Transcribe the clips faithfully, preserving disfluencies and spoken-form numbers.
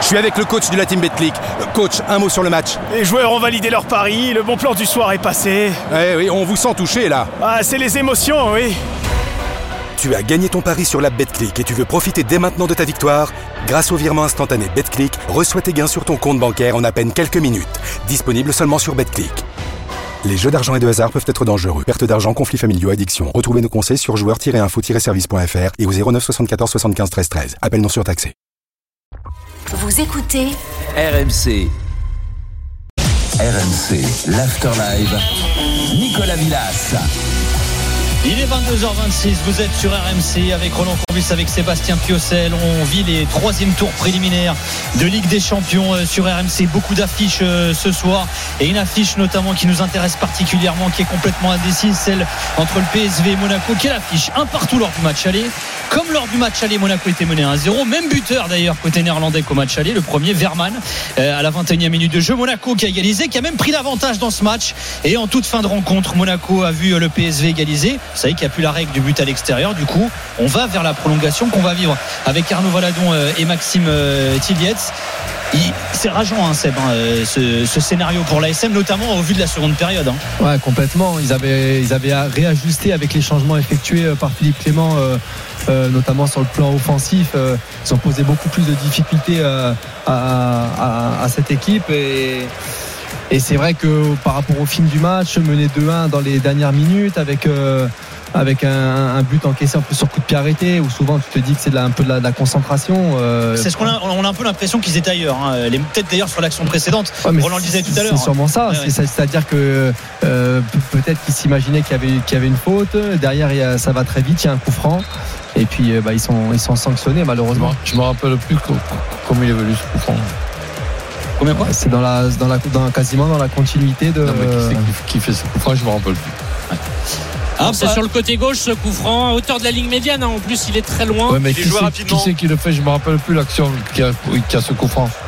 suis avec le coach de la team Betclic. Coach, un mot sur le match. Les joueurs ont validé leur pari, le bon plan du soir est passé. Eh oui, on vous sent touché là. Ah, c'est les émotions, oui. Tu as gagné ton pari sur l'app Betclic et tu veux profiter dès maintenant de ta victoire? Grâce au virement instantané Betclic, reçois tes gains sur ton compte bancaire en à peine quelques minutes. Disponible seulement sur Betclic. Les jeux d'argent et de hasard peuvent être dangereux. Perte d'argent, conflits familiaux, addiction. Retrouvez nos conseils sur joueurs tiret info tiret service point f r et au zéro neuf soixante-quatorze soixante-quinze treize treize. Appel non surtaxé. Vous écoutez R M C. R M C, l'Afterlive. Nicolas Villas. Il est vingt-deux heures vingt-six, vous êtes sur R M C avec Roland Courbis, avec Sébastien Piocel. On vit les troisièmes tours préliminaires de Ligue des Champions sur R M C. Beaucoup d'affiches ce soir et une affiche notamment qui nous intéresse particulièrement, qui est complètement indécise, celle entre le P S V et Monaco. Quelle affiche, un partout lors du match aller. Comme lors du match aller, Monaco était mené un à zéro. Même buteur d'ailleurs côté néerlandais qu'au match aller. Le premier, Verman, à la vingt et unième minute de jeu. Monaco qui a égalisé, qui a même pris l'avantage dans ce match. Et en toute fin de rencontre, Monaco a vu le P S V égaliser. Vous savez qu'il n'y a plus la règle du but à l'extérieur. Du coup, on va vers la prolongation qu'on va vivre avec Arnaud Valadon et Maxime Tillietz. C'est rageant, hein, Seb, hein, ce, ce scénario pour l'A S M, notamment au vu de la seconde période. Hein. Ouais, complètement. Ils avaient, ils avaient réajusté avec les changements effectués par Philippe Clément, euh, euh, notamment sur le plan offensif. Euh, ils ont posé beaucoup plus de difficultés euh, à, à, à cette équipe. Et, et c'est vrai que par rapport au film du match, mené deux un dans les dernières minutes, avec... Euh, avec un, un but encaissé en plus sur coup de pied arrêté, où souvent tu te dis que c'est de la, un peu de la, de la concentration. Euh... C'est ce qu'on a, on a un peu l'impression qu'ils étaient ailleurs, hein. Les, peut-être d'ailleurs sur l'action précédente. Ouais, Roland le disait tout à l'heure. C'est sûrement ça. Ouais, c'est, ouais. C'est-à-dire que euh, peut-être qu'ils s'imaginaient qu'il y avait, qu'il y avait une faute. Derrière, il y a, ça va très vite. Il y a un coup franc. Et puis, bah, ils sont, ils sont sanctionnés malheureusement. Je me rappelle plus comment il est venu ce coup franc. Combien quoi ? C'est dans la, dans la, dans, quasiment dans la continuité de. Non, mais qui, c'est qui, qui fait ce coup franc ? Je me rappelle plus. Ouais. Ah, c'est sur le côté gauche ce coup franc à hauteur de la ligne médiane, hein. En plus il est très loin. Ouais, mais il qui, c'est, qui c'est qui le fait? Je me rappelle plus l'action qui a, qui a ce coup franc.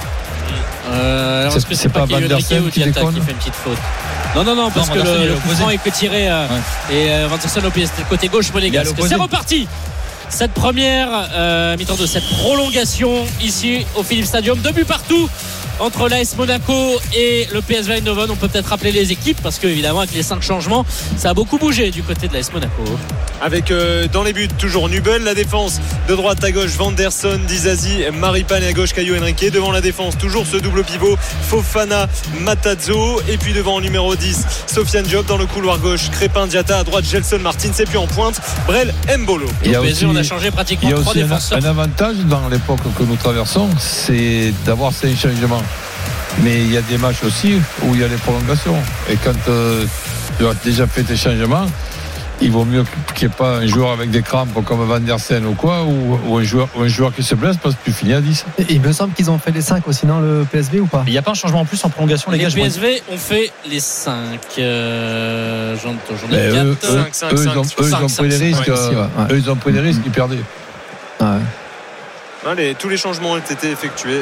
Euh, alors, c'est, est-ce que c'est, c'est pas, pas Van der Sar ou Diatta qui fait une petite faute? Non, non, non, parce non, que le, le coup franc est que tiré euh, ouais. Et euh, Van der Sar au côté gauche monégasque. C'est reparti. Cette première euh, mi-temps de cette prolongation ici au Philips Stadium, deux buts partout entre l'A S Monaco et le P S V Eindhoven. On peut peut-être rappeler les équipes parce que évidemment avec les cinq changements ça a beaucoup bougé du côté de l'A S Monaco. Avec euh, dans les buts toujours Nubel, la défense de droite à gauche Vanderson, Dizazi, Maripane et à gauche Caio Henrique. Devant la défense toujours ce double pivot Fofana, Matarazzo, et puis devant numéro dix Sofiane Diop. Dans le couloir gauche Crépin, Diatta, à droite Gelson Martins, et puis en pointe Brel Mbolo. Et au P S V on a changé pratiquement trois défenseurs. Il y a aussi un, un avantage dans l'époque que nous traversons, c'est d'avoir ces changements. Mais il y a des matchs aussi où il y a les prolongations. Et quand euh, tu as déjà fait tes changements, il vaut mieux qu'il n'y ait pas un joueur avec des crampes comme Van der Sar ou quoi, ou, ou, un joueur, ou un joueur qui se blesse parce que tu finis à dix. Et il me semble qu'ils ont fait les cinq aussi, non, le P S V ou pas? Il n'y a pas un changement en plus en prolongation, les, les gars. Les P S V ont fait les cinq. Euh, j'en, j'en ai eux, quatre. Eux, cinq, eux, cinq, ils ont, eux, cinq, ils ont pris les risques. Ouais, euh, ouais. Eux, ils ont pris les risques, ils perdaient. Ah ouais. Allez, tous les changements ont été effectués.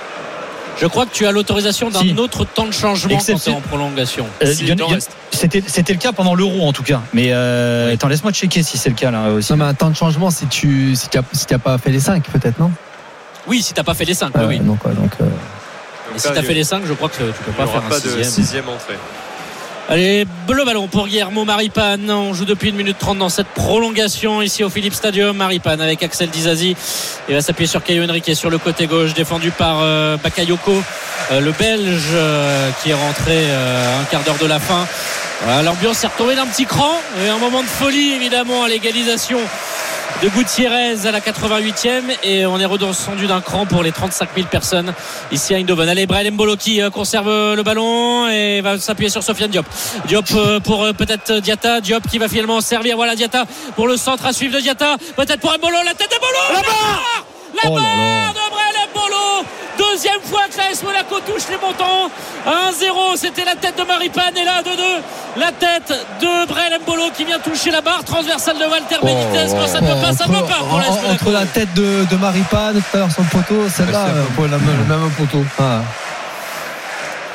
Je crois que tu as l'autorisation d'un si. autre temps de changement Exception. quand tu es en prolongation. Euh, si, y a, y a, c'était, c'était le cas pendant l'Euro en tout cas. Mais euh, oui. Attends, laisse-moi checker si c'est le cas là aussi. Non, mais un temps de changement si tu si tu si n'as pas fait les cinq peut-être, non? Oui, si tu n'as pas fait les cinq, euh, oui. Donc, ouais, donc, euh... Et si tu as fait les cinq, je crois que tu ne peux pas faire un pas sixième. de sixième entrée. Allez, le ballon pour Guillermo Maripane. On joue depuis une minute trente dans cette prolongation ici au Philips Stadium. Maripane avec Axel Dizazi. Il va s'appuyer sur Caio Henrique sur le côté gauche, défendu par euh, Bakayoko, euh, le Belge euh, qui est rentré euh, un quart d'heure de la fin. Voilà, l'ambiance est retombée d'un petit cran. Et un moment de folie évidemment à l'égalisation de Gutiérrez à la quatre-vingt-huitième, et on est redescendu d'un cran pour les trente-cinq mille personnes ici à Eindhoven. Allez, Brel Mbolo qui conserve le ballon et va s'appuyer sur Sofiane Diop. Diop pour peut-être Diatta. Diop qui va finalement servir. Voilà Diatta pour le centre à suivre de Diatta. Peut-être pour Mbolo. La tête de Mbolo. La barre. La barre de Brel Mbolo. Deuxième fois que l'A S Monaco touche les montants. un zéro, c'était la tête de Maripane, et là deux deux, la tête de Brel Mbolo qui vient toucher la barre transversale de Walter Benitez. Quand ça ne peut pas, ça ne peut pas pour l'A S Monaco. Entre la tête de, de Maripane tout à l'heure sur le poteau, celle-là, c'est euh, le même poteau. Ah.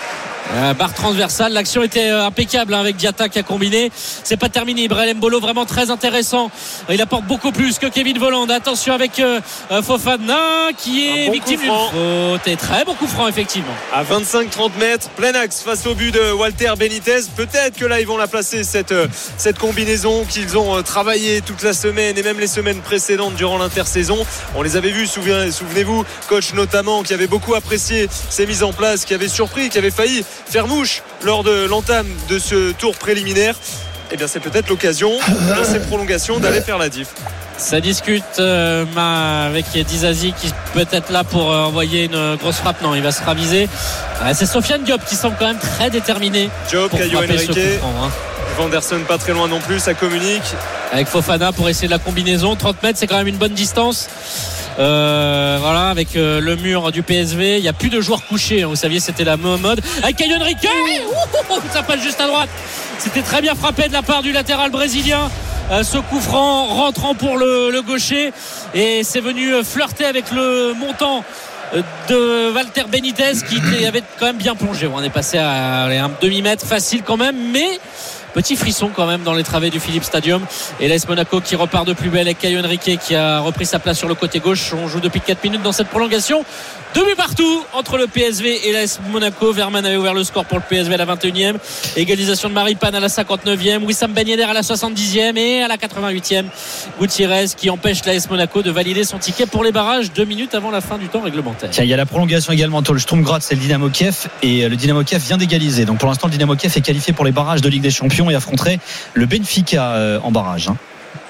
Euh, barre transversale, l'action était euh, impeccable hein, avec Diatta qui a combiné. C'est pas terminé. Brahim Mbolo vraiment très intéressant. Il apporte beaucoup plus que Kevin Volland. Attention avec euh, Fofana qui est bon victime d'une faute. Et très bon coup franc effectivement. À vingt-cinq trente mètres, plein axe face au but de Walter Benitez. Peut-être que là ils vont la placer cette, cette combinaison qu'ils ont travaillé toute la semaine et même les semaines précédentes durant l'intersaison. On les avait vus, souvenez-vous, coach notamment, qui avait beaucoup apprécié ces mises en place, qui avait surpris, qui avait failli faire mouche lors de l'entame de ce tour préliminaire. Eh bien c'est peut-être l'occasion dans ces prolongations d'aller faire la diff. Ça discute euh, avec Dizazi qui peut être là pour euh, envoyer une grosse frappe. Non, il va se raviser. Ah, c'est Sofiane Diop qui semble quand même très déterminé. Diop, pour Caio frapper ce coup Henrique, franc, hein. Vanderson pas très loin non plus, ça communique. Avec Fofana pour essayer de la combinaison. trente mètres, c'est quand même une bonne distance. Euh, voilà, avec euh, le mur du P S V, il n'y a plus de joueurs couchés. Hein. Vous saviez, c'était la mode. Avec Caio Henrique, ouh, ça passe juste à droite. C'était très bien frappé de la part du latéral brésilien. Euh, ce coup franc rentrant pour le, le gaucher. Et c'est venu flirter avec le montant de Walter Benitez qui avait quand même bien plongé. On est passé à un demi-mètre facile quand même, mais petit frisson quand même dans les travées du Philips Stadium. Et l'A S Monaco qui repart de plus belle avec Caio Henrique qui a repris sa place sur le côté gauche. On joue depuis quatre minutes dans cette prolongation. Deux buts partout entre le P S V et l'A S Monaco. Verman avait ouvert le score pour le P S V à la vingt et unième. Égalisation de Maripane à la cinquante-neuvième. Wissam Ben Yedder à la soixante-dixième. Et à la quatre-vingt-huitième, Gutiérrez qui empêche l'A S Monaco de valider son ticket pour les barrages deux minutes avant la fin du temps réglementaire. Tiens, il y a la prolongation également entre le Sturm Graz et le Dynamo Kiev. Et le Dynamo Kiev vient d'égaliser. Donc pour l'instant, le Dynamo Kiev est qualifié pour les barrages de Ligue des Champions et affronterait le Benfica en barrage. Hein.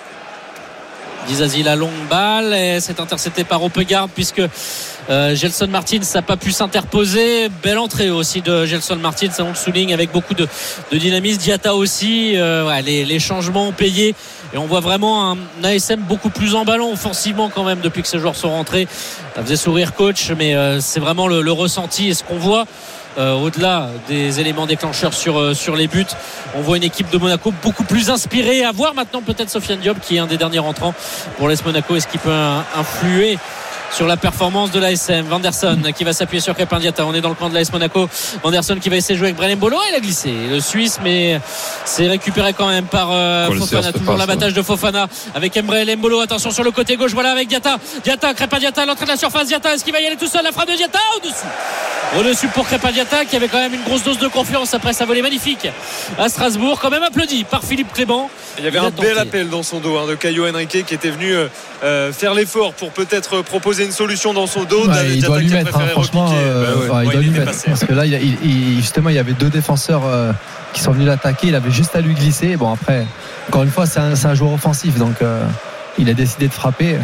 Dizazi la longue balle et c'est intercepté par Opegaard puisque euh, Gelson Martins n'a pas pu s'interposer. Belle entrée aussi de Gelson Martins, on le souligne, avec beaucoup de, de dynamisme. Diatta aussi, euh, ouais, les, les changements ont payé et on voit vraiment un A S M beaucoup plus en ballon offensivement quand même depuis que ces joueurs sont rentrés. Ça faisait sourire coach, mais euh, c'est vraiment le, le ressenti et ce qu'on voit. Euh, au-delà des éléments déclencheurs sur, euh, sur les buts, on voit une équipe de Monaco beaucoup plus inspirée. À voir maintenant peut-être Sofiane Diop qui est un des derniers rentrants pour l'A S Monaco. Est-ce qu'il peut influer sur la performance de l'A S M? Vanderson qui va s'appuyer sur Crépin Diatta. On est dans le camp de l'A S Monaco. Vanderson qui va essayer de jouer avec Brahim Mbolo. Il a glissé le Suisse, mais c'est récupéré quand même par euh, Fofana. Toujours l'abattage de Fofana avec Brahim Mbolo. Attention sur le côté gauche. Voilà avec Diatta. Diatta, Crépin Diatta à l'entrée de la surface. Diatta, est-ce qu'il va y aller tout seul? La frappe de Diatta au-dessus. Au-dessus pour Crépin Diatta qui avait quand même une grosse dose de confiance après sa volée magnifique à Strasbourg. Quand même applaudi par Philippe Clément. Il y avait il un bel appel dans son dos hein, de Caio Henrique qui était venu euh, faire l'effort pour peut-être proposer une solution dans son dos. Ouais, il doit lui mettre, hein, franchement, euh, bah ouais, enfin, il ouais, doit il lui mettre passé. Parce que là, il, il, justement, il y avait deux défenseurs euh, qui sont venus l'attaquer. Il avait juste à lui glisser. Bon, après, encore une fois, c'est un, c'est un joueur offensif, donc euh, il a décidé de frapper.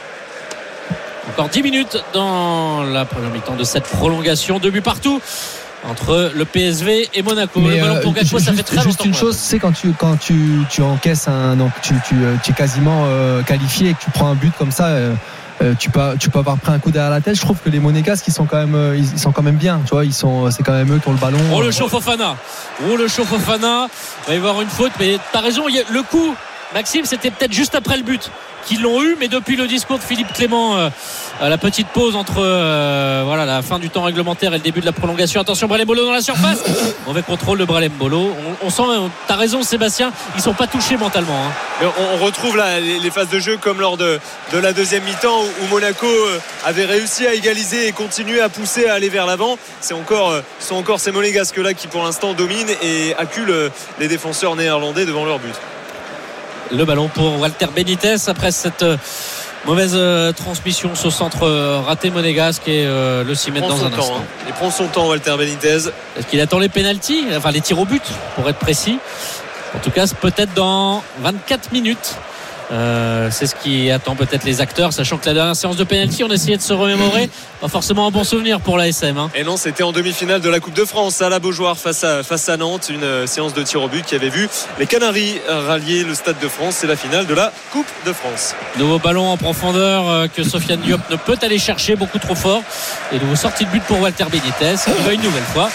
Encore dix minutes dans la première mi-temps de cette prolongation. Deux buts partout entre le P S V et Monaco. Mais le ballon pour Gakpo, ça fait très juste une chose, c'est quand tu quand tu tu encaisses un donc tu tu, tu es quasiment euh, qualifié et que tu prends un but comme ça. Euh, Euh, tu peux tu peux avoir pris un coup derrière la tête. Je trouve que les Monégasques ils sont quand même euh, ils sont quand même bien, tu vois, ils sont c'est quand même eux qui ont le ballon. Oh le chaud Fofana. Oh le chaud Fofana. Il va y avoir une faute, mais t'as raison, le coup Maxime, c'était peut-être juste après le but qu'ils l'ont eu, mais depuis le discours de Philippe Clément euh, à la petite pause entre euh, voilà, la fin du temps réglementaire et le début de la prolongation. Attention, Brahim Mbolo dans la surface. Mauvais contrôle de Brahim Mbolo. On, on sent, t'as raison Sébastien, ils sont pas touchés mentalement. Hein. Mais on, on retrouve là les, les phases de jeu comme lors de, de la deuxième mi-temps où, où Monaco avait réussi à égaliser et continuer à pousser à aller vers l'avant. C'est encore, ce sont encore ces Monégasques là qui pour l'instant dominent et acculent les défenseurs néerlandais devant leur but. Le ballon pour Walter Benitez après cette mauvaise euh, transmission, ce centre euh, raté monégasque et euh, le s'y mettre dans un temps, instant. Hein. Il prend son temps Walter Benitez. Est-ce qu'il attend les pénaltys, enfin les tirs au but pour être précis? En tout cas, c'est peut-être dans vingt-quatre minutes. Euh, c'est ce qui attend peut-être les acteurs, sachant que la dernière séance de pénalty on essayait de se remémorer, pas forcément un bon souvenir pour l'A S M hein. Et non, c'était en demi-finale de la Coupe de France à la Beaujoire face à, face à Nantes, une euh, séance de tir au but qui avait vu les Canaries rallier le Stade de France. C'est la finale de la Coupe de France. Nouveau ballon en profondeur euh, que Sofiane Diop ne peut aller chercher, beaucoup trop fort, et nouveau sortie de but pour Walter Benitez qui va une nouvelle fois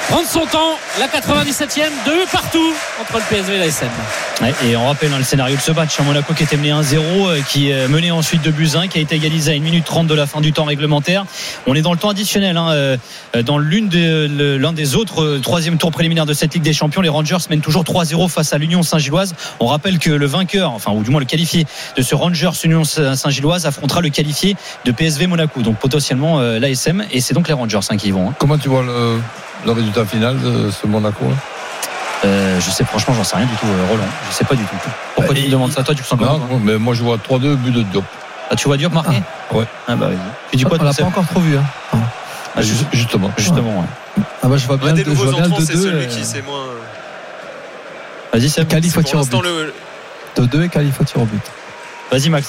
prendre son temps. La quatre-vingt-dix-septième, deux partout entre le P S V et l'A S M. Ouais, et on rappelle hein, le scénario de ce match, hein, Monaco qui était mené un zéro, euh, qui euh, menait ensuite deux buts à un, qui a été égalisé à une minute trente de la fin du temps réglementaire. On est dans le temps additionnel hein, euh, dans l'une des, le, l'un des autres euh, troisième tour préliminaire de cette Ligue des Champions. Les Rangers mènent toujours trois zéro face à l'Union Saint-Gilloise. On rappelle que le vainqueur, enfin ou du moins le qualifié de ce Rangers Union Saint-Gilloise affrontera le qualifié de P S V Monaco, donc potentiellement euh, l'A S M, et c'est donc les Rangers hein, qui y vont. Hein. Comment tu vois le, le résultat final de ce Monaco là Euh, je sais franchement j'en sais rien du tout euh, Roland, je sais pas du tout. Pourquoi bah, tu me demandes ça toi, tu te sens comment? Non, mais moi je vois trois deux buts de Diop. Ah, tu vois Diop marqué? Ah, ouais. Ah bah oui. Tu dis quoi? On l'a pas encore trop vu hein. Ah, juste, justement. Justement ouais. Ah bah je vois bien des le deux, je vois bien le c'est deux celui deux. qui c'est moins. Vas-y c'est Calif au tir au but. Le... deux deux et Calif au tir au but. Vas-y Max.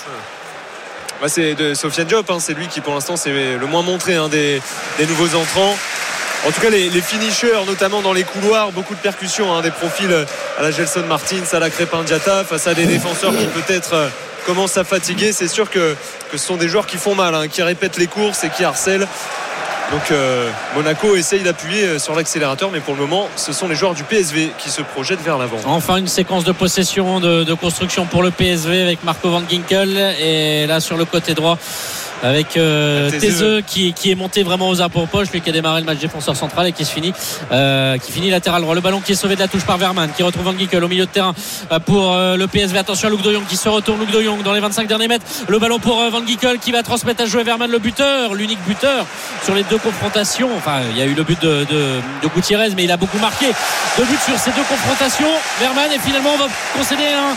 Bah, c'est de Sofiane Diop, hein, c'est lui qui pour l'instant c'est le moins montré hein, des, des nouveaux entrants. En tout cas les, les finishers notamment dans les couloirs, beaucoup de percussions hein, des profils à la Gelson Martins, à la Crépin Diatta, face à des défenseurs qui peut-être euh, commencent à fatiguer. C'est sûr que, que ce sont des joueurs qui font mal hein, qui répètent les courses et qui harcèlent. Donc euh, Monaco essaye d'appuyer sur l'accélérateur, mais pour le moment ce sont les joueurs du P S V qui se projettent vers l'avant. Enfin une séquence de possession, de, de construction pour le P S V avec Marco Van Ginkel, et là sur le côté droit avec euh, Théseux qui, qui est monté vraiment aux approches, lui qui a démarré le match défenseur central et qui se finit euh, qui finit latéral droit. Le ballon qui est sauvé de la touche par Verman, qui retrouve Van Ginkel au milieu de terrain pour euh, le P S V. Attention à Luc de Jong qui se retourne, Luc de Jong dans les vingt-cinq derniers mètres, le ballon pour euh, Van Ginkel qui va transmettre à jouer Verman, le buteur, l'unique buteur sur les deux confrontations. Enfin il y a eu le but de, de, de Gutiérrez, mais il a beaucoup marqué. Deux buts sur ces deux confrontations, Verman, et finalement on va concéder un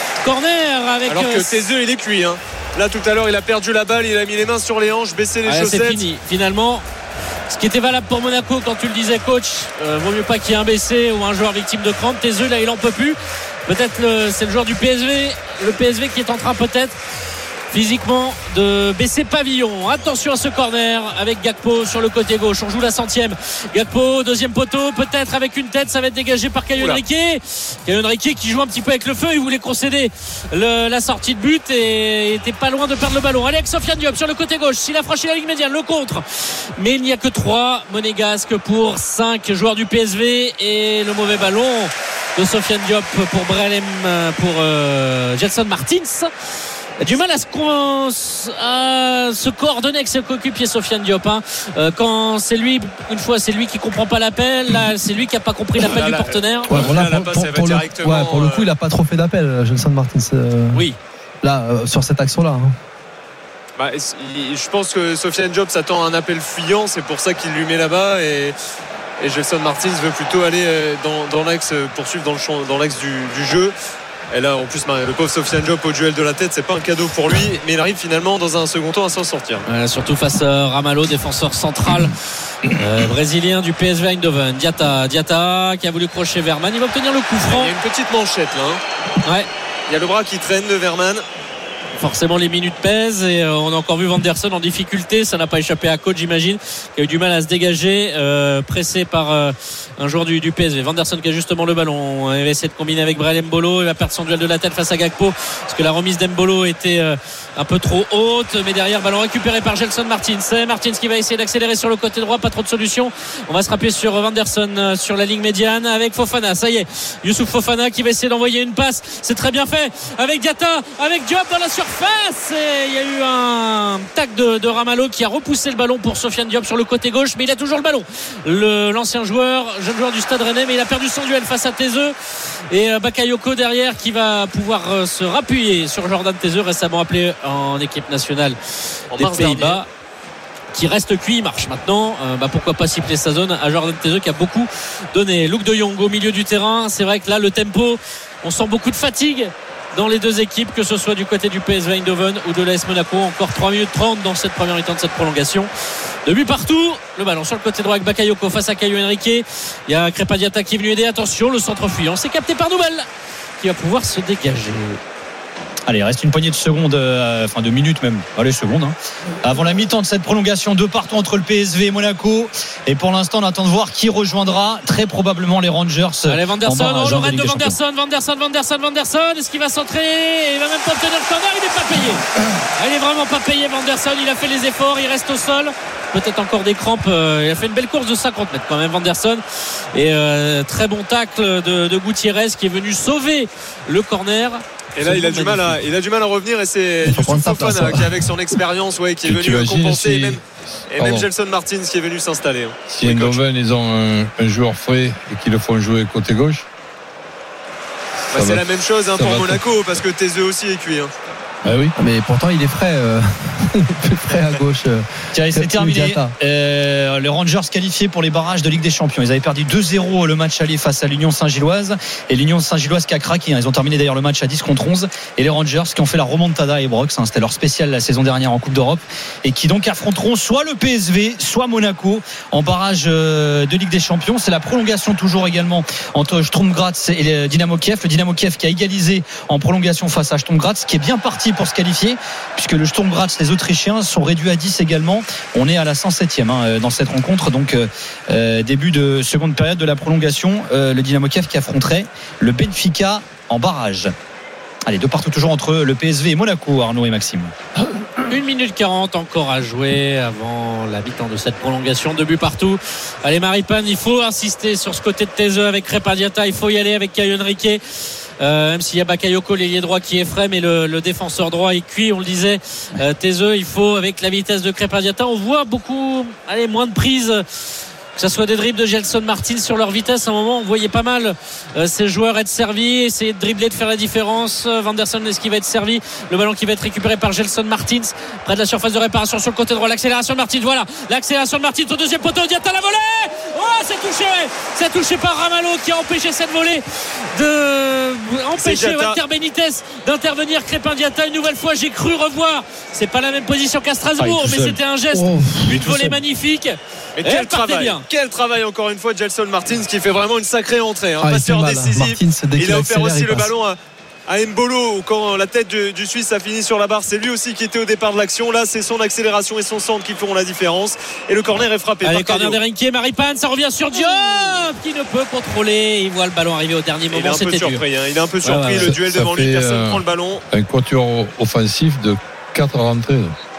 corner avec alors que Théseux il est cuit hein. Là tout à l'heure il a perdu la balle, il a mis les mains sur les hanches, baissé les ah, chaussettes. C'est fini finalement. Ce qui était valable pour Monaco quand tu le disais coach, euh, vaut mieux pas qu'il y ait un blessé ou un joueur victime de crampes. Théseux là il en peut plus. Peut-être le, c'est le joueur du P S V, le P S V qui est en train peut-être physiquement de baisser pavillon. Attention à ce corner avec Gakpo sur le côté gauche. On joue la centième. Gakpo, deuxième poteau, peut-être avec une tête, ça va être dégagé par Caio Henrique. Caio Henrique qui joue un petit peu avec le feu. Il voulait concéder le, la sortie de but et était pas loin de perdre le ballon. Allez avec Sofiane Diop sur le côté gauche. S'il a franchi la ligne médiane, le contre. Mais il n'y a que trois monégasques pour cinq joueurs du P S V, et le mauvais ballon de Sofiane Diop pour Brelem, pour euh, Gelson Martins. Du mal à se, à se coordonner avec ses coéquipiers Sofiane Diop hein. euh, quand c'est lui, une fois c'est lui qui comprend pas l'appel, là c'est lui qui a pas compris l'appel là, du là, partenaire ouais, bon, là, pour, pour, pour, le, ouais, pour le coup il a pas trop fait d'appel Gelson Martins euh, oui là euh, sur cette action là hein. Bah, je pense que Sofiane Diop s'attend à un appel fuyant, c'est pour ça qu'il lui met là-bas, et, et Gelson Martins veut plutôt aller dans, dans l'axe, poursuivre dans, le champ, dans l'axe du, du jeu. Et là en plus le pauvre Sofiane Diop au duel de la tête, c'est pas un cadeau pour lui, mais il arrive finalement dans un second temps à s'en sortir. Euh, surtout face à Ramalho, défenseur central euh, brésilien du P S V Eindhoven. Diatta, Diatta qui a voulu crocher Verman, il va obtenir le coup franc. Il y a une petite manchette là hein. Ouais. Il y a le bras qui traîne de Verman. Forcément les minutes pèsent, et euh, on a encore vu Vanderson en difficulté, ça n'a pas échappé à coach j'imagine, qui a eu du mal à se dégager, euh, pressé par euh, un joueur du, du P S V. Vanderson qui a justement le ballon, il va essayer de combiner avec Brel Mbolo, il va perdre son duel de la tête face à Gakpo parce que la remise d'Mbolo était euh, un peu trop haute, mais derrière ballon récupéré par Gelson Martins. C'est Martins qui va essayer d'accélérer sur le côté droit, pas trop de solutions. On va se rappuyer sur Vanderson euh, sur la ligne médiane avec Fofana, ça y est, Youssouf Fofana qui va essayer d'envoyer une passe, c'est très bien fait avec Diatta, avec Diop dans la surface. Et il y a eu un tac de, de Ramalho qui a repoussé le ballon pour Sofiane Diop sur le côté gauche, mais il a toujours le ballon, le, l'ancien joueur, jeune joueur du Stade Rennais, mais il a perdu son duel face à Théseux, et Bakayoko derrière qui va pouvoir se rappuyer sur Jordan Théseux, récemment appelé en équipe nationale en des Pays-Bas, qui reste cuit, il marche maintenant, euh, bah pourquoi pas siffler sa zone à Jordan Théseux qui a beaucoup donné. Luc de Jong au milieu du terrain, c'est vrai que là le tempo, on sent beaucoup de fatigue dans les deux équipes, que ce soit du côté du P S V Eindhoven ou de l'A S Monaco. Encore trois minutes trente dans cette première mi-temps de cette prolongation. Deux buts partout, le ballon sur le côté droit avec Bakayoko face à Caio Henrique. Il y a Crépin Diatta qui est venu aider, attention le centre fuyant, c'est capté par Nouvelle qui va pouvoir se dégager. Allez, il reste une poignée de secondes, euh, enfin de minutes même, allez secondes hein. Avant la mi-temps de cette prolongation, deux partout entre le P S V et Monaco, et pour l'instant on attend de voir qui rejoindra, très probablement les Rangers. Allez Vanderson, oh, le raid de Vanderson, Vanderson, Vanderson, Vanderson, est-ce qu'il va centrer? Il va même pas obtenir le corner, il n'est pas payé. Il est vraiment pas payé Vanderson, il a fait les efforts, il reste au sol. peut-être encore des crampes. Il a fait une belle course de cinquante mètres quand même, Vanderson. Et euh, très bon tacle de, de Gutiérrez qui est venu sauver le corner. Et là, il a, du mal à, il a du mal à revenir et c'est Youssouf Fofana qui, avec son expérience, ouais, qui est venu compenser. Si, et même, et même Gelson Martins qui est venu s'installer. Si Eindhoven, ils ont un, un joueur frais et qu'ils le font jouer côté gauche. Bah, c'est va, la même chose hein, pour Monaco être... parce que Théseux aussi est cuit. Hein. Ah oui. Mais pourtant il est frais, euh... plus frais à gauche. Euh... Tiens, c'est terminé. Euh, les Rangers qualifiés pour les barrages de Ligue des Champions. Ils avaient perdu deux zéro le match aller face à l'Union Saint-Gilloise. Et l'Union Saint-Gilloise qui a craqué. Ils ont terminé d'ailleurs le match à dix contre onze. Et les Rangers qui ont fait la remontada à Ibrox. C'était leur spécial la saison dernière en Coupe d'Europe. Et qui donc affronteront soit le P S V, soit Monaco en barrage de Ligue des Champions. C'est la prolongation toujours également entre Sturm Graz et le Dynamo Kiev. Le Dynamo Kiev qui a égalisé en prolongation face à Sturm Graz, qui est bien parti pour se qualifier, puisque le Sturm Graz, les Autrichiens, sont réduits à dix également. On est à la cent septième hein, dans cette rencontre, donc euh, début de seconde période de la prolongation. Euh, le Dynamo Kiev qui affronterait le Benfica en barrage. Allez, de partout toujours entre le P S V et Monaco, Arnaud et Maxime. une minute quarante encore à jouer avant la mi-temps de cette prolongation. Deux buts partout. Allez, Maripane, il faut insister sur ce côté de Théseux avec Crépin Diatta. Il faut y aller avec Caio Henrique. Euh, même s'il y a Bakayoko, l'ailier droit qui est frais, mais le, le défenseur droit est cuit, on le disait. euh, Théseux, il faut avec la vitesse de Crépin Diatta. On voit beaucoup, allez, moins de prises, que ce soit des dribbles de Gelson Martins sur leur vitesse. À un moment on voyait pas mal euh, ces joueurs être servis, essayer de dribbler, de faire la différence. Vanderson, est-ce qu'il va être servi? Le ballon qui va être récupéré par Gelson Martins près de la surface de réparation sur le côté droit. L'accélération de Martins, voilà l'accélération de Martins au deuxième poteau. Diatta, la volée, oh, c'est touché, c'est touché par Ramalho qui a empêché cette volée de empêcher Walter Benitez d'intervenir. Crépin Diatta, une nouvelle fois, j'ai cru revoir, c'est pas la même position qu'à Strasbourg, ah, mais c'était un geste, oh, une volée magnifique. Et quel travail, bien. quel travail encore une fois de Gelson Martins qui fait vraiment une sacrée entrée, un hein, ah, passeur décisif. Martins, il a offert aussi le ballon à, à Mbolo quand la tête du, du Suisse a fini sur la barre. C'est lui aussi qui était au départ de l'action. Là, c'est son accélération et son centre qui feront la différence. Et le corner est frappé. Allez, corner d'Erinquier, Maripane, ça revient sur Diop qui ne peut contrôler. Il voit le ballon arriver au dernier moment. Il est un peu surpris. Hein. Il est un peu surpris. Ouais, ouais, le duel devant lui, personne ne euh, prend le ballon. Un quatuor offensif de quatre rentrées.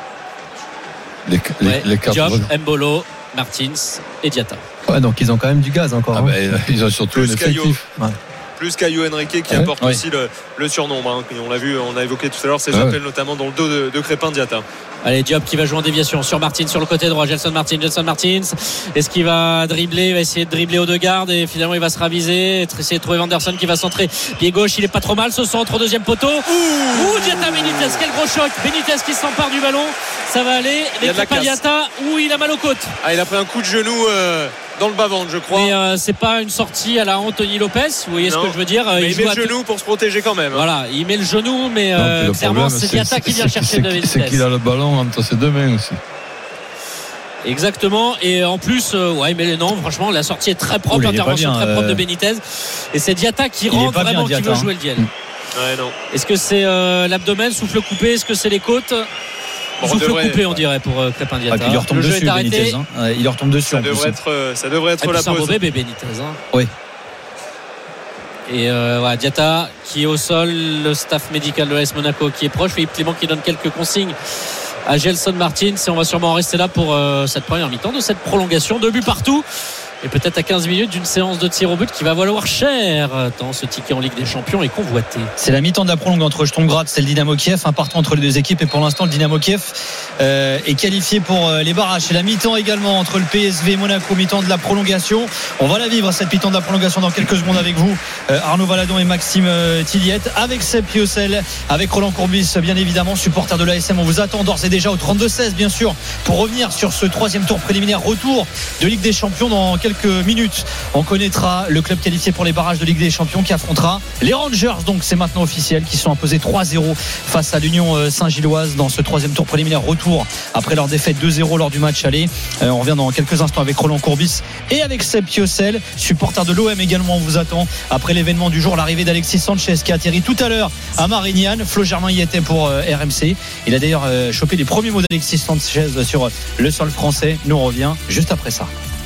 Les, les, ouais, les quatre. Diop, Mbolo, Martins et Diatta. Ouais, donc ils ont quand même du gaz encore. Ah hein. ben, ils ont surtout plus un effectif. Ouais. Plus Caio Henrique qui ouais, apporte ouais. aussi le, le surnombre. Hein. On l'a vu, on a évoqué tout à l'heure ces ouais. appels notamment dans le dos de, de Crépin Diatta. Allez, Diop qui va jouer en déviation sur Martins sur le côté droit. Gelson Martins, Gelson Martins. Est-ce qu'il va dribbler? Il va essayer de dribbler aux deux gardes et finalement il va se raviser. Essayer de trouver Vanderson qui va centrer. Pied gauche, il est pas trop mal. Ce centre au deuxième poteau. Ouh, Ouh Diatta Benitez, quel gros choc. Benitez qui s'empare du ballon. Ça va aller. Mais Crépin Diatta, où il a mal aux côtes. Ah, il a pris un coup de genou. Euh... dans le bas-ventre, je crois. Mais euh, c'est pas une sortie à la Anthony Lopez, vous voyez non. ce que je veux dire. Mais il, il met le genou pour se protéger quand même. Voilà, il met le genou, mais euh, non, clairement c'est Diatta qui vient chercher de vitesse. C'est qu'il a le ballon entre ses deux mains aussi. Exactement, et en plus, euh, ouais, mais non, franchement, la sortie est très propre, oh, l'intervention bien, très propre euh... de Benitez. Et c'est Diatta qui rentre vraiment, bien, Diatta, qui veut jouer le duel. Mmh. Ouais, non. Est-ce que c'est euh, l'abdomen, souffle coupé? Est-ce que c'est les côtes? Bon, souffle devrait... coupé, on dirait, pour euh, Crépin Diatta. Ah, il leur tombe le dessus, jeu est arrêté. Benitez, hein. Ouais, il leur tombe dessus. Ça devrait être, euh, ça devrait être la pause. C'est un beau bébé, Benitez. Hein. Oui. Et euh, ouais, Diatta qui est au sol, le staff médical de l'A S Monaco qui est proche. Philippe Clément qui donne quelques consignes à Gelson Martins. Et on va sûrement en rester là pour euh, cette première mi-temps de cette prolongation. Deux buts partout. Et peut-être à quinze minutes d'une séance de tir au but qui va valoir cher tant ce ticket en Ligue des Champions est convoité. C'est la mi-temps de la prolongue entre Sturm Graz et le Dynamo Kiev, un partout entre les deux équipes, et pour l'instant le Dynamo Kiev euh, est qualifié pour euh, les barrages. C'est la mi-temps également entre le P S V et Monaco, mi-temps de la prolongation. On va la vivre cette mi-temps de la prolongation dans quelques secondes avec vous, euh, Arnaud Valadon et Maxime euh, Tilliette, avec Seb Piocel, avec Roland Courbis bien évidemment, supporter de l'A S M. On vous attend d'ores et déjà au trente-deux seize bien sûr pour revenir sur ce troisième tour préliminaire, retour de Ligue des Champions dans quelques minutes. On connaîtra le club qualifié pour les barrages de Ligue des Champions qui affrontera les Rangers, donc c'est maintenant officiel, qui sont imposés trois zéro face à l'Union Saint-Gilloise dans ce troisième tour préliminaire, retour après leur défaite deux zéro lors du match aller. euh, on revient dans quelques instants avec Roland Courbis et avec Seb Piocel, supporter de l'O M également. On vous attend après l'événement du jour, l'arrivée d'Alexis Sanchez qui a atterri tout à l'heure à Marignane. Flo Germain y était pour euh, R M C. Il a d'ailleurs euh, chopé les premiers mots d'Alexis Sanchez sur le sol français. Nous on revient juste après ça.